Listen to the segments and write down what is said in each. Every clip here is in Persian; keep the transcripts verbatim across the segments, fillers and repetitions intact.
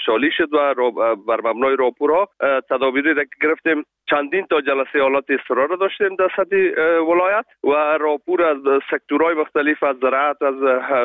خشکسالی شد و بر مبنای راپورها تدابیری را گرفتیم. چندین تا جلسه حالات اضطراری داشتیم در سطح ولایت و راپور از سکتورهای مختلف، از زراعت، از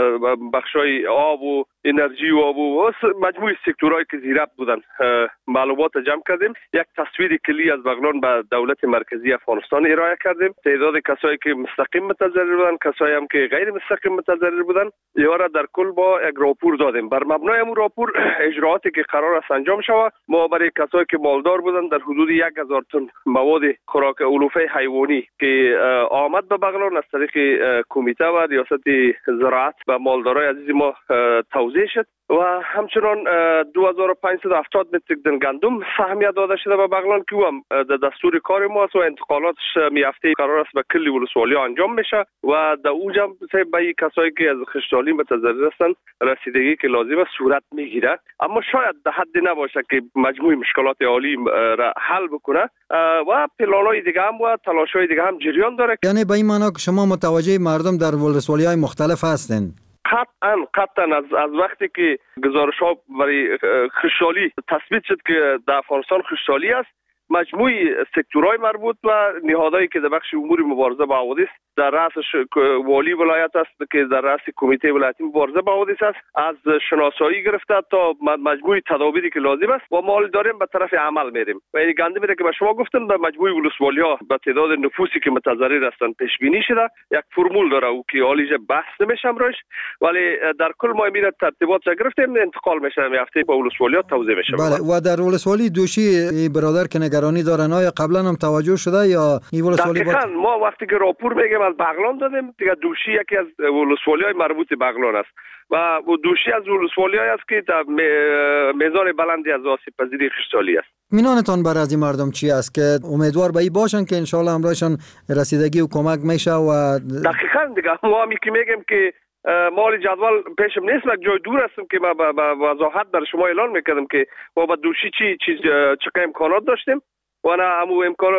بخشای آب و انرژی و آب و مجموعه سکتورهایی که زیر ربط بودن معلومات جمع کردیم. یک تصویر کلی از بغلان به دولت مرکزی افغانستان ارائه کردیم. تعداد کسایی که مستقیم متضرر بودن، کسایی هم که غیر مستقیم متضرر بودن، اینا در کل با یک راپور دادیم. بر مبنای اون راپور اجرااتی که قرار است انجام شود، ما برای کسایی که مالدار بودن در حدود یک هزار تن مواد خوراک علوفه حیوانی که آمد به بغلان از طریق کمیته و ریاست زراعت و مالدارای عزیز ما توزیع شد و همچنان دو هزار و پانصد و هفتاد متریک تن گندم سهمیه داده شده به بغلان که هم در دستور کار ما است و انتقالاتش می هفته قرار است به کلی ولسوالی انجام میشه و در اوجا به کسایی که از خشکسالی متضرر هستند رسیدگی که لازم است صورت میگیره، اما شاید در حد نباشه که مجموع مشکلات عالی را حل بکنه و پلان‌های دیگه هم و تلاش‌های دیگه هم جریان داره. یعنی به این معنی که شما متوجه مردم در ولسوالی‌های مختلف هستین؟ قطعاً قطعاً از از وقتی که گزارش‌ها برای خشکسالی تثبیت شد که در افغانستان خشکسالی است، مجموعی سکتورهای مربوط و نهادهایی که در بخش امور مبارزه با حوادث در رأسش والی ولایت است که در رأس کمیته ولایتی مبارزه با حوادث است، از شناسایی گرفته تا مجموعی تدابیری که لازم است و ما داریم به طرف عمل میریم. و این گندمی را که به شما گفتم در مجموعه ولسوالی‌ها به تعداد نفوسی که متضرر هستند پیش بینی شده، یک فرمول داره او که حالیش بحث نمیشم روش، ولی در کل ما میره ترتیبات گرفتیم، انتقال میشه می هفته با ولسوالی‌ها توزیع میشه. بله. و در ولسوالی دوشی برادر که نگرانی دارن، آیا قبلا هم توجه شده یا این ولسوالی بود؟ ما وقتی که راپور میگیم از بغلان دادیم دیگه. دوشی یکی از ولسوالی‌های مربوط به بغلان است و دوشی از ولسوالی‌های است که در میزان بلندی از آسیب پذیری خشکسالی است. مینانتان برای از این مردم چی است که امیدوار به این باشن که انشالله امرایشان رسیدگی و کمک میشه؟ و دقیقاً دیگه ما همی که میگیم که مال جدول پیشم نیست، یک جای دور هستم که ما با وضاحت در شما اعلان میکردم که ما با دوشی چی چیز چه امکانات داشتیم و نه همو امکان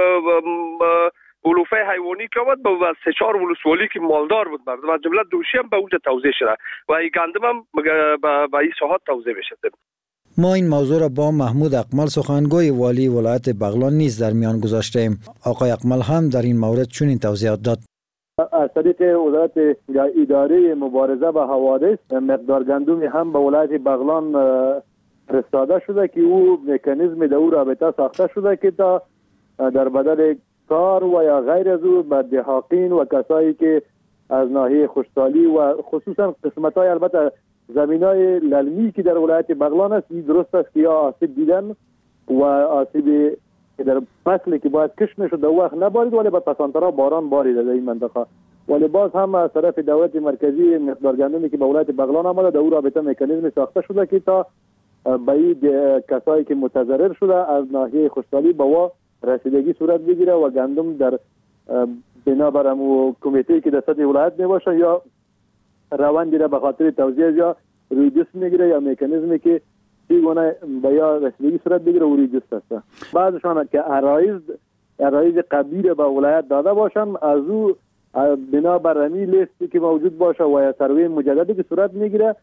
علوفه حیوانی که آمد با سه چهار ولسوالی که مالدار بود مردم از جمله دوشی هم به اونجا توزیع شده و این گندم هم به این ساحات توزیع میشه. ما این موضوع را با محمود اقمل سخنگوی والی ولایت بغلان نیز در میان گذاشتیم. آقای اقمل هم در این مورد چنین توضیحات داد. از طریق وزارت اداره مبارزه با حوادث مقدار گندمی هم به ولایت بغلان فرستاده شده که او مکانیزم در او رابطه ساخته شده که تا در بدل کار و یا غیر از او به دهاقین و کسایی که از ناحیه خشکسالی و خصوصا قسمت‌های البته زمینای للمی که در ولایت بغلان است، این درست است که یا آسیب دیدن و آسیب در فصلی که باید کش میشد در وقت نبارید ولی به پسانترها باران بارید در این منطقه، ولی باز هم از طرف دولت مرکزی مقدار گندمی که به ولایت بغلان آمده در او رابطه مکانیزم ساخته شده که تا به این کسایی که متضرر شده از ناحیه خشکسالی به وا رسیدگی صورت بگیره و گندم در بنابر امو کمیته که در سطح ولایت میباشه یا روندی را به خاطر توزیع یا روی جست میگیره یا مکانیزمی که چگونه به یا رسیدگی صورت بگیره و روی جست است. بعضشان که عرایض عرایض قبلی به ولایت داده باشن از او بنابر امی لیستی که موجود باشه و یا سروی مجددی که صورت میگیره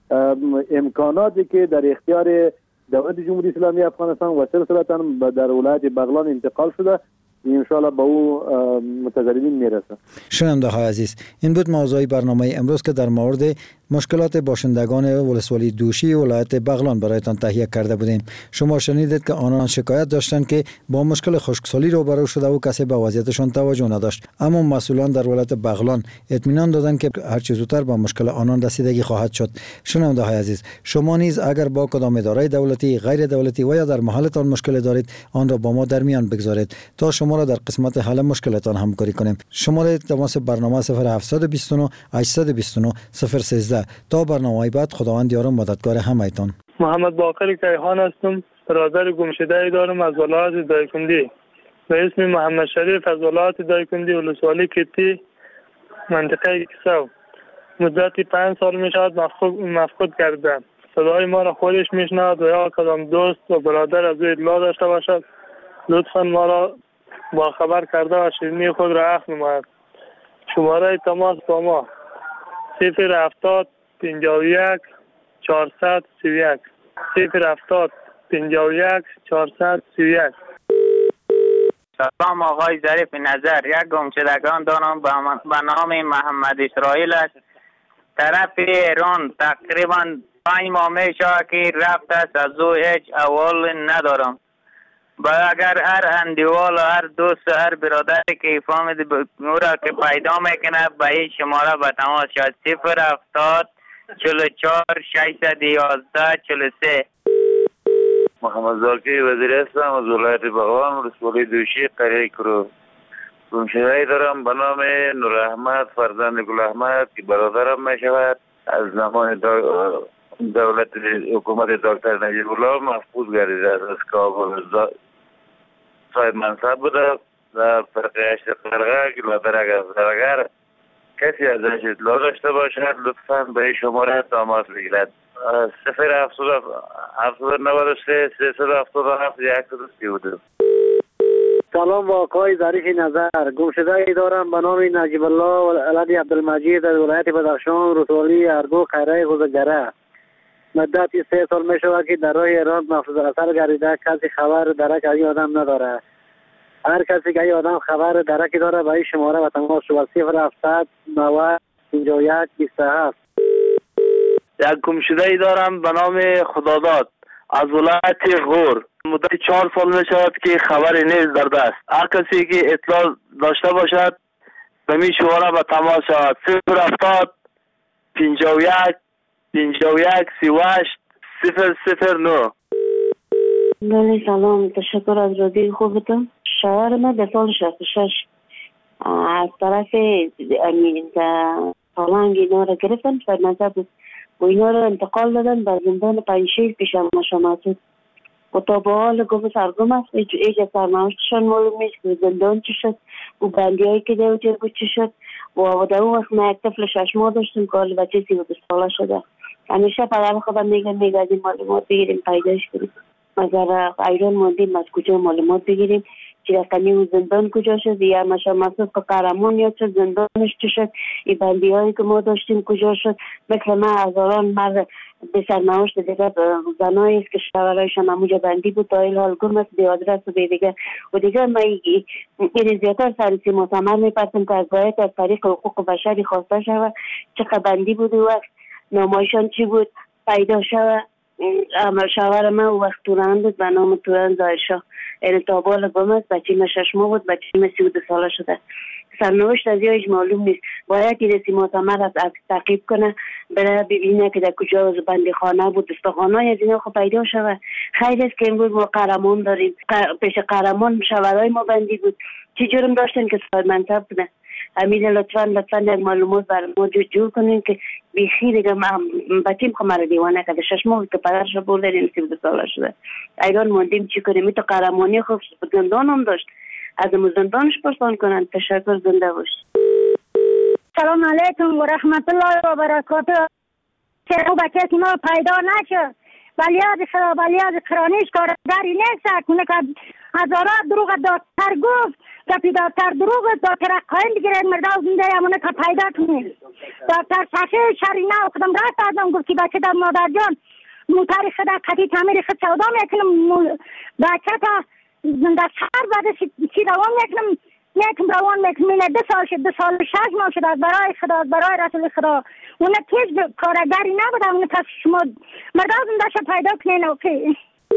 امکاناتی که در اختیار دولت جمهوری اسلامی افغانستان و سلسلتاً در ولایت بغلان انتقال شده انشاءالله به او متضررین میرسه. شنونده های عزیز، این بود موضوع برنامه امروز که در مورد مشکلات باشندگان ولسوالی دوشی ولایت بغلان برایتان تهیه کرده بودیم. شما شنیدید که آنان شکایت داشتند که با مشکل خشکسالی روبرو شده و کسی به وضعیتشان توجه نداشت، اما مسئولان در ولایت بغلان اطمینان دادند که هر چه زودتر با مشکل آنان رسیدگی خواهد شد. شنونده های عزیز، شما نیز اگر با کدام اداره دولتی، غیر دولتی و یا در محلتان مشکل دارید، آن را با ما در میان بگذارید تا شما را در قسمت حل مشکلتان همکاری کنیم. شماره تماس برنامه صفر هفت دو نه هشت دو نه صفر یک سه. تا برنامه بعد خداوند یار و مددگار همه‌تان. محمد باقر کیهان هستم، برادر گمشده دارم از ولایت دایکندی. به اسم محمد شریف از ولایت دایکندی ولسوالی کتی منطقه کسو. مدتی پنج سال می شود مفقود کردم. صدای ما را خودش میشنود و یا کدام دوست و برادر از اطلاع داشته باشد لطفا ما را با خبر کرده و شیرینی خود را اخذ نماید. شماره تماس با ما صفر هفتاد پنجاه و یک چهارصد سی و یک. صفر هفتاد پنجاه و یک چهارصد سی و یک. سلام آقای ظریف نظر. یک گمشدگان دارم به نام محمد اسرائیل است. طرف ایران تقریبا پنج ماه می شود که رفت است، از او هیچ احوال ندارم. و اگر هر اندیوال و هر دوست و هر برادری که فهمید او را که پیدا میکنه به این شماره به تماس شد صفر هفتاد چهل و چهار ششصد و یازده چهل و سه. محمد زاکی وزیر هستم از ولایت بغلان ولسوالی دوشی قریه کرو. گمشده‌ای دارم به نام نور احمد فرزند گل احمد که برادرم می شود. از زمان دولت حکومت دکتر نجیب الله محفوظ گردیده است. از کابل صاحب منصب بوده در فرقه هشت قرغه که لادرک از درگر کسی ازش اطلاع داشته باشد لطفاً به این شماره تماس بگیرد. صفر هفتاد هفتاد نود و سه سیصد هفتاد و هفت صد و سی و دو. سلام با آقای ظریف نظر. گمشده‌ای دارم به نام نجیب الله ولد عبدالمجید از ولایت بدخشان ولسوالی ارگو خیره غوزگره. مدت سه سال می شود که در راه ایران محفوظ اثر گردیده، کسی خبر درک از این آدم نداره. هر کسی که این آدم خبر درکی داره به این شماره و تماس شود صفر هفتاد نود پنجاه و یک بیست و هفت. یک گمشده‌ای دارم به نام خداداد از ولایت غور. مدت چهار سال می شود که خبری نیست در دست. هر کسی که اطلاع داشته باشد به می شماره به تماس شود صفر هفتاد پنجاه و یک پنجاه و یک سی و هشت صفر صفر نه. بله سلام، تشکر از رادیو خوبتون. شوهر من در سال شصت و شش از طرف امین سالنگ اینا را گرفتن فرمانده بود و اینا را انتقال دادن به زندان پنجشیر پیش مشامتون و تا به حال گم سرگم است. ایجا سرنوشتشان معلوم نیست که زندان چی شد و بندی هایی که در اونجا بود چی شد و در اون وقت من یک طفل شش ماه داشتم که حال بچه سی و دو ساله شده. همیشه پدر خودم میگم میگه از این معلومات بگیریم پیداش کنیم. مگر ایران موندیم از کجا معلومات بگیریم که رقمی و زندان کجا شد یا مشامتون که قهرمان یاد شد زندانش چی شد این بندی هایی که ما داشتیم کجا شد. مثل من هزاران مرد به سرنوشت دیگه زنایی است که شوهرایشان همونجا بندی بود تا این حال گم است به آدرس و به دیگه و دیگه من این زیادتر سرسی معتمر میپرسم که از باید از طریق حقوق بشری خواسته شود چقدر بندی بود و وقت نامایشان چی بود پیدا شود. شوهر من وقت توران بود به نام توران زایشا این تابال گم است بچه من شش ماه بود بچه من سی و دو ساله شده. سرنوشت از یایش معلوم نیست. باید که رسی معتمر از تعقیب کنه برای ببینه که در کجا بندی خانه بود دستخانه از اینا خب پیدا شود. خیلی است که امروز ما قهرمان داریم. پیش قهرمان شوهرای ما بندی بود چی جرم داشتن که صاحب منصب بودن. امین لطفاً لطفاً یک معلومات بر ما جور کنین که بیخی دیگه بچیم خمر دیوانه کرده شش ماه که پدرش رو برده این سی و دو ساله شده. ایران موندیم چی کنیم. این تو قهرمانی خوب زندان هم داشت از زندانش پرسان کنن. تشکر زنده باش. سلام علیکم و رحمت الله و برکاته. که او بچه که ما پیدا نشد ولی از خدا ولی از کرانیش کارگری نیست کنه که هزارات دروغ دکتر گفت که دکتر دروغ دکتر قایم بگیره مرده و زنده همونه که پیدا کنید. دکتر سخی شرینه و خودم رفت ازم گفت که بچه در مادر جان موتر خدا قطعی تعمیر خود سودا میکنم بچه تا زنده سر بده چی روان میکنم میکنم روان میکنم دو سال شد دو سال شش ماه شد از برای خدا از برای رسول خدا اونه تیز کارگری نبوده اونه پس شما مرده و زنده شد پیدا کنین. اوکی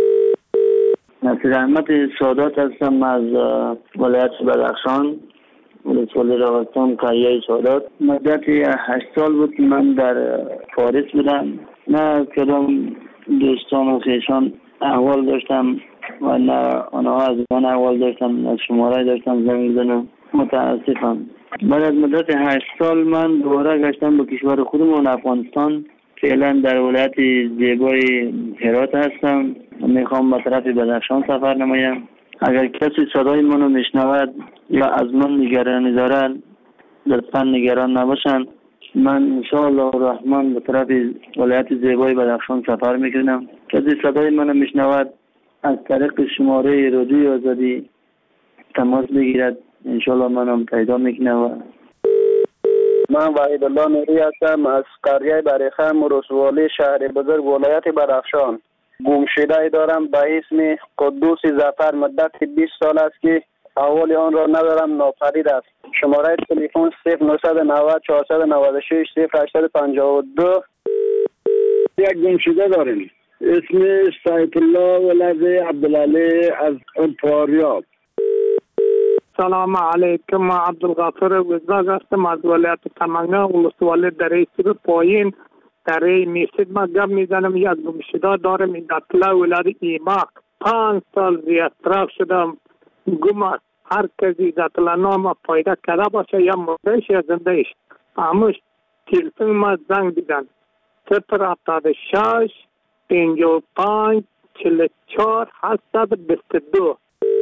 نصیر احمد سادات هستم از ولایت بدخشان ولسوالی راغستان قریه سادات. مدت هشت سال بود من در پاریس بودم. نه کدام دوستان و خویشان احوال داشتم و نه آنها از من احوال داشتم از شماره داشتم زنگ زنم. متاسفم. بعد از مدت هشت سال من دوباره گشتم به کشور خودمون افغانستان. فعلا در ولایت زیبای هرات هستم. میخوام به طرف بدخشان سفر نمایم. اگر کسی صدای منو میشنود یا از من نگرانی دارد لطفا نگران نباشن. من انشاءالله الرحمن به طرف ولایت زیبای بدخشان سفر میکنم. کسی صدای منو میشنود از طریق شماره رادیوی آزادی تماس بگیرد انشاءالله منم پیدا میکنم. من وحید الله نوری هستم از قریه بریخم ولسوالی شهر بزرگ ولایت بدخشان. گمشده دارم به اسم قدوس ظفر. مدت بیست سال است که احوال آن را ندارم، ناپدید است. شماره تلفن صفر نهصد و نود چهارصد و نود و شش صفر هشتصد و پنجاه و دو. یک گمشده داریم اسمش سیف الله ولد عبدالعلی از فاریاب. سلام علیکم، ما عبدالغفور وزاگ هستم از ولایت سمنگان، ولسوالی دره سر پایین دره میسید. ما گپ میزنم یک گمشده دارم این دطلا ولایت ایماق. پانچ سال زیاد شدم گم است. هر کسی دطلا نام پیدا کرده باشه یا مردهش یا زندهش همش تلفن ما زنگ دیدن صفر هفتاد و شش پنجاه و پنج چهل و چهار هشتصد و بیست و دو.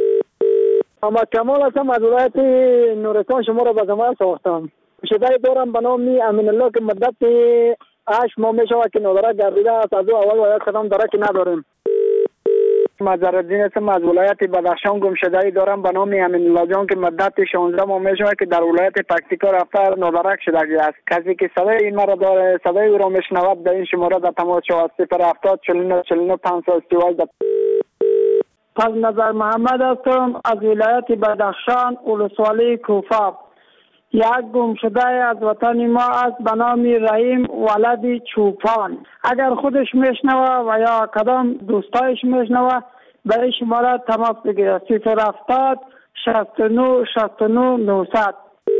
اما کمال هستم از ولایت نورستان، شما را به زمان ساختم. شده دارم به نام امین الله که مدت هشت ماه می شود که نادرک گردیده است. از او اول باید کدام درکی نداریم. مظهرالدین هستم از ولایت بدخشان. گمشده دارم به نام امین الله جان که مدت شانزده ماه می شود که در ولایت پکتیکا رفته نادرک شده است. کسی که صدای این مرا داره صدای او را میشنود در این شماره در تماس شود صفر هفتاد چهل و نه چهل و نه پانصد و سی و هشت. از نظر محمد هستم از ولایت بدخشان، ولسوالی کوفه. یک گمشده از وطن ما است به نام رحیم ولد چوپان. اگر خودش میشنوه و یا کدام دوستایش میشنوه به این شماره تماس بگیره صفر هفتاد شصت و نه شصت و نه نهصد.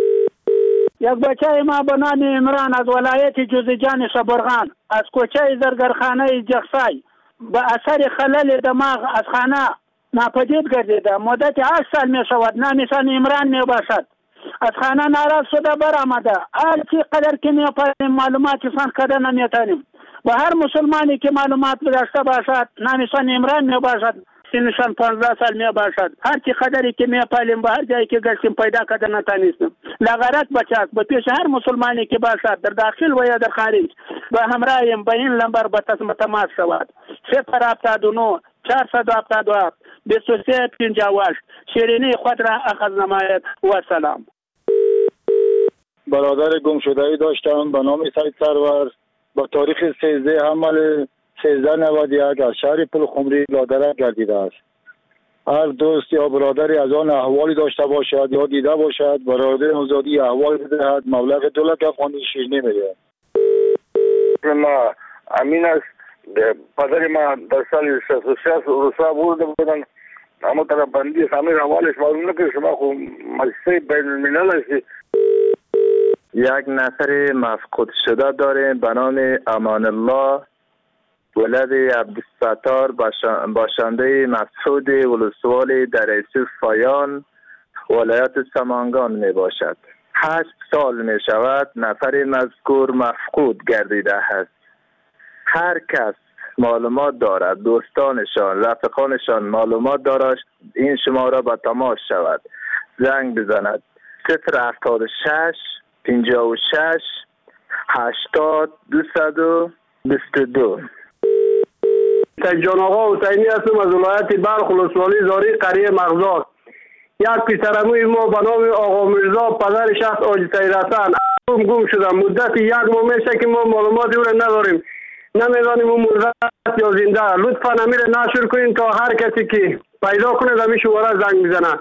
یک بچه ما به نام عمران از ولایت جوزجان شبرغان از کوچه زرگرخانه جخصای به اثر خلل دماغ از خانه ناپدید گردیده. مدت هشت سال می شود. نامیسان عمران می باشد. از خانه ناراض شده برآمده. هر چی قدر که می پاییم معلوماتشان کده نمیتانیم. و هر مسلمانی که معلومات داشته باشد نامیسان عمران می باشد. سنشان پانزده سال می باشد. هر چی قدری که می پاییم به هر جایی که گشتیم پیدا کده نتانیستیم. لغارت بچه به پیش هر مسلمانی که باشد در داخل و یا در خارج به همراهیم به این لمبر به تماس شود صفر هفتاد و نه چهارصد و هفتاد و هفت بیست و سه پنجاه و هشت. شیرینی خود را اخذ نماید و سلام. برادر گمشده‌ای داشتم به نام سید سرور با تاریخ سیزده حمل سیزده نود و یک از شهر پلخمری نادرک گردیده است. هر دوست یا برادری از آن احوالی داشته باشد یا دیده باشد برادر آزادی احوال بدهد. مبلغ دو لک افغانی شیرینی میده. ما امین است. پدر ما در سال شصت و شش روسا برده بودن، اما طرف بندی سامیر حوالش معلوم نکرد. شما خو مجلسه بین الملل هستی. یک نفر مفقود شده داریم به نام امان الله ولد عبدالستار باشنده مسعود ولسوالی دریسه فایان ولایت سمنگان می باشد. هشت سال می شود نفر مذکور مفقود گردیده است. هر کس معلومات دارد، دوستانشان رفقانشان معلومات دارد، این شماره به تماس شود زنگ بزند صفر هفتاد و شش پنجاه و شش هشتاد دویست و بیست و دو. جان آقا حسینی هستم از ولایت بلخ ولسوالی زاری قریه مغزاک. یک پسرموی ما به نام آقا مرزا پدر شخص حاجی سید حسن گم گم شدم. مدت یک ماه میشه که ما معلومات او را نداریم، نمیدانیم اون مرده یا زنده. لطفا امیر نشر کنین تا هر کسی که پیدا کنه در شماره زنگ بزنه.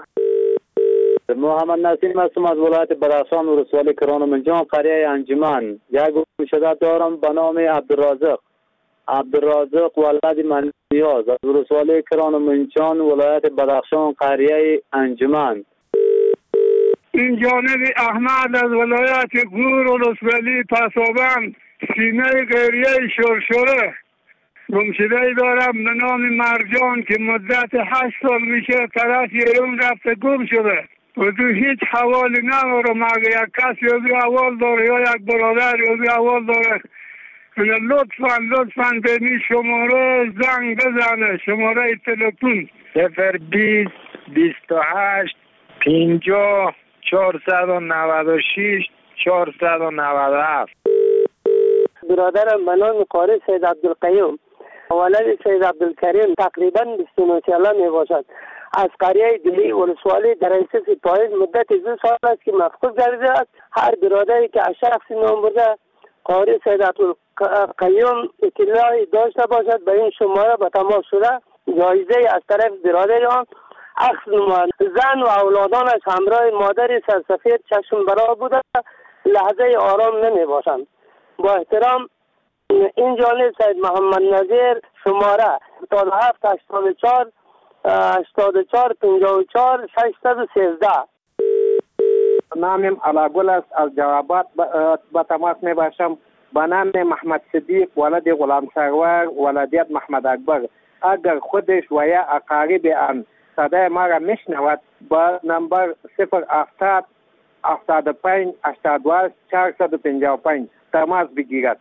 محمد نسیم هستم از ولایت بدخشان ولسوالی کران منجان قریه انجمن. یک گمشده دارم به نام عبدالرازق عبدالرازق ولد منیاز از ولسوالی کران منجان ولایت بدخشان قریه انجمن. این جانب احمد از ولایت گور ولسوالی پسابند سینه غیریه شرشره. گمشده دارم به نام مرجان که مدت هشت سال میشه طرف ایران رفته گم شده و تو هیچ حوالی ندارم. اگه یک کس یا بی حوال داره یا یک برادر یا بی حوال داره لطفا لطفا به این شماره زنگ بزنه. شماره تلفن صفر بیست بیست و هشت پنجاه چهارصد و نود و شش چهارصد و نود و هفت. برادرم به نام قاری سید عبدالقیوم ولد سید عبدالکریم تقریبا بیست و نه ساله می باشد. از قریه دلی ولسوالی دریسه سپاهی مدت دو سال است که مفقود گردیده است. هر برادری که از شخص نام برده قاری سید قیوم اطلاعی داشته باشد به این شماره به تماس شده جایزه از طرف برادران اخذ نماید. زن و اولادانش همراه مادر سرسفید چشم برا بوده لحظه آرام نمی باشند. با احترام این جانب سید محمد نظیر شماره هفتاد و هفت هشتاد و چهار هشتاد و چهار پنجاه و چهار ششصد و سیزده. نامم علاگل است. از جوابات به تماس می باشم به نام محمد صدیق ولد غلام سرور ولدیت محمد اکبر. اگر خودش و یا اقارب آن صدای ما را میشنود با نمبر صفر هفتاد هفتاد و پنج هشتاد و هشت چهارصد و پنجاه و پنج تماس بگیرد.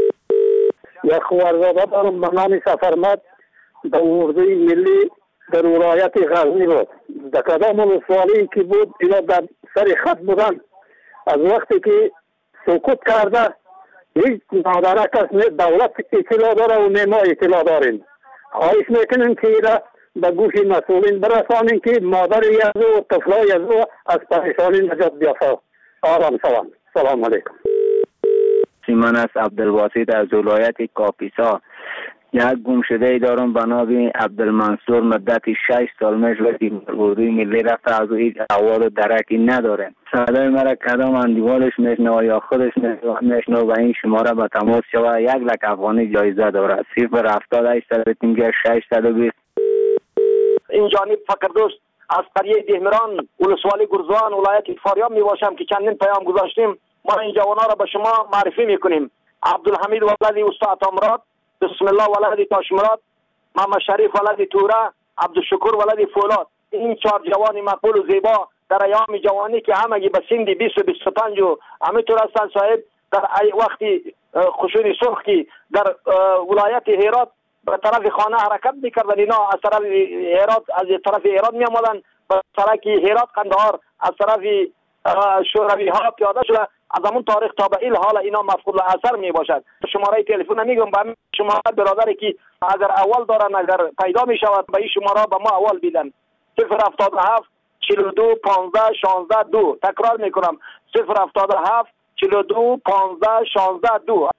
یک خوارزاده دارم به نام سفرمت در اردوی ملی در ولایت غزنی بود. در کدام ولسوالی که بود اینا در سر خط بودن. از وقتی که سکوت کرده هیچ نادره کس نه دولت اطلاع داره و نه ما اطلاع داریم. خواهش میکنیم که اینا به گوش مسئولین برسانیم که مادر یزو و طفلای یزو از پریشانی نجات بیافته. آرام سلام. سلام علیکم. سیمان است عبدالواسط از ولایت کاپیسا. یک گمشده دارم به نام عبدالمنصور مدت شش سال میشه وقتی اردوی ملی رفته از او هیچ احوال و درکی نداره. صدای مرا کدام اندیوالش میشنوه یا خودش میشنوه و این شماره به تماس شوه یک لک افغانی جایزه داره. صفر هفتاد هشتصد و پنجاه ششصد و بیست. این جانب فقر دوست از قریه دهمران ولسوالی گرزوان ولایت فاریاب می باشم که چندین پیام گذاشتیم. ما این جوانا را به شما معرفی میکنیم. عبدالحمید ولدی استاد امراد، بسم الله ولدی تاشمراد، محمد شریف ولدی توره، عبدالشکر ولدی فولاد. این چهار جوان مقبول و زیبا در ایام جوانی که همگی به سن بیست و بیست و پنج و همینطور هستند صاحب در وقتی خشونی سرخ که در ولایت هرات به طرف خانه حرکت میکردن، اینا از طرف هرات از طرف هرات می آمدن به سرک هرات قندهار از طرف شوروی ها پیاده شده. از همون تاریخ تا به این حال اینا مفقود اثر می باشد. شماره تلفن میگم به شماره برادری که اگر اول دارن اگر پیدا می شود به این شماره به ما اول بیدن. صفر هفتاد و هفت چهل و دو پانزده شانزده دو. تکرار میکنم صفر هفتاد و هفت چهل و دو پانزده شانزده دو.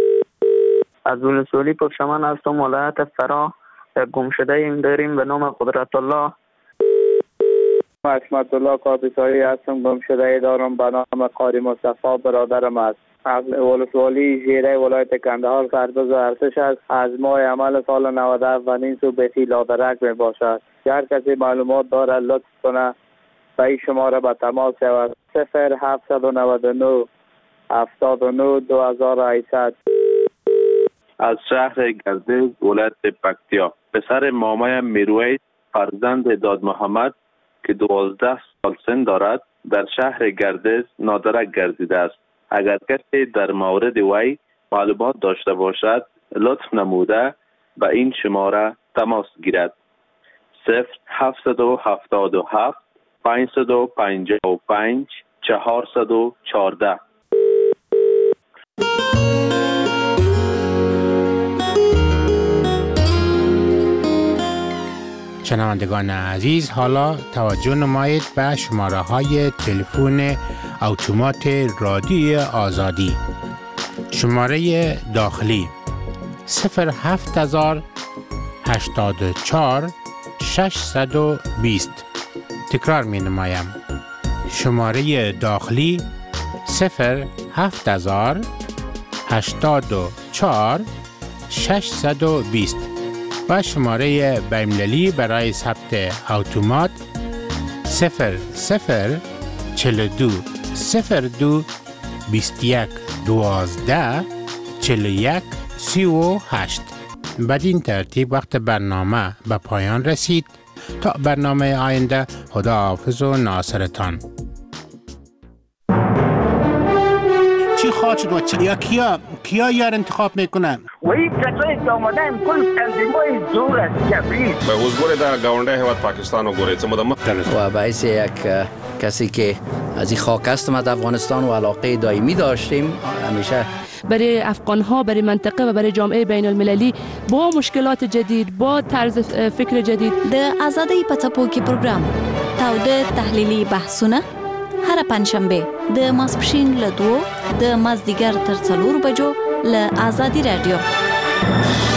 از ولسوالی پکشمان هستم ولایت فرا. یک گمشده ایم داریم به نام قدرت الله. حشمت الله کاپیسایی هستم. گمشده دارم به نام قاری مصطفی برادرم است. از ولسوالی ژیره ولایت کندهار سرباز ارتش است. از ماه عمل سال نود و هفت و نیم سو بهتی لادرک می باشد. هر کسی معلومات داره لطف کنه به این شماره به تماس شود. صفر هفتصد و نود و نه هفتاد و نه دو هزار و هشتصد. از شهر گردز ولایت پکتیا. پسر مامایم میرویس فرزند داد محمد که دوازده سال سن دارد در شهر گردز نادرک گردیده است. اگر کسی در مورد وی معلومات داشته باشد لطف نموده به این شماره تماس گیرد. صفر هفتصد و هفتاد و هفت پانصد و پنجاه و پنج چهارصد و چهارده. شنوندگان عزیز، حالا توجه نمایید به شماره های تلفن اتومات رادیوی آزادی. شماره داخلی صفر هفت هزار هشتاد و چهار ششصد و بیست. تکرار می نمایم. شماره داخلی صفر هفت هزار هشتاد و چهار ششصد و بیست و شماره بین‌المللی برای ثبت اتومات صفر صفر چهل و دو صفر دو بیست و یک دوازده چهل و یک سی و هشت. بدین ترتیب وقت برنامه به پایان رسید. تا برنامه آینده، خدا حافظ و ناصرتان. چی خواهد شد و چی؟ یا کیا کیا یار انتخاب میکنن؟ و این کسایی که آمدن کل تنظیمای زور است کبریز به وزگوری در گاونده هیواد پاکستان و گوری چه مدام و باعث یک کسی که از این خاک هستم از افغانستان و علاقه دائمی داشتیم همیشه برای افغان‌ها، برای منطقه و برای جامعه بین المللی با مشکلات جدید، با طرز فکر جدید. د آزادۍ په څپو کې پروګرام تاوده تحلیلي بحثونه هر پنځشنبه د ماسپښین له دوو د مازدیګر تر څلورو بجو ل آزادی رادیو.